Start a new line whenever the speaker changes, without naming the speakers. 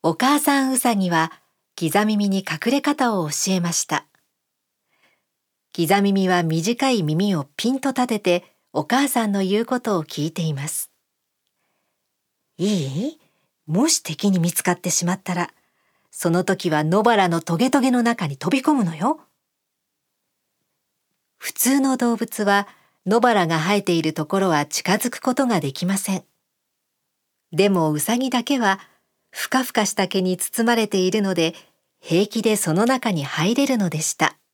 お母さんうさぎは刻耳に隠れ方を教えました。刻耳は短い耳をピンと立ててお母さんの言うことを聞いています。いい？もし敵に見つかってしまったら、その時は野原のトゲトゲの中に飛び込むのよ。普通の動物は野原が生えているところは近づくことができません。でもウサギだけはふかふかした毛に包まれているので、平気でその中に入れるのでした。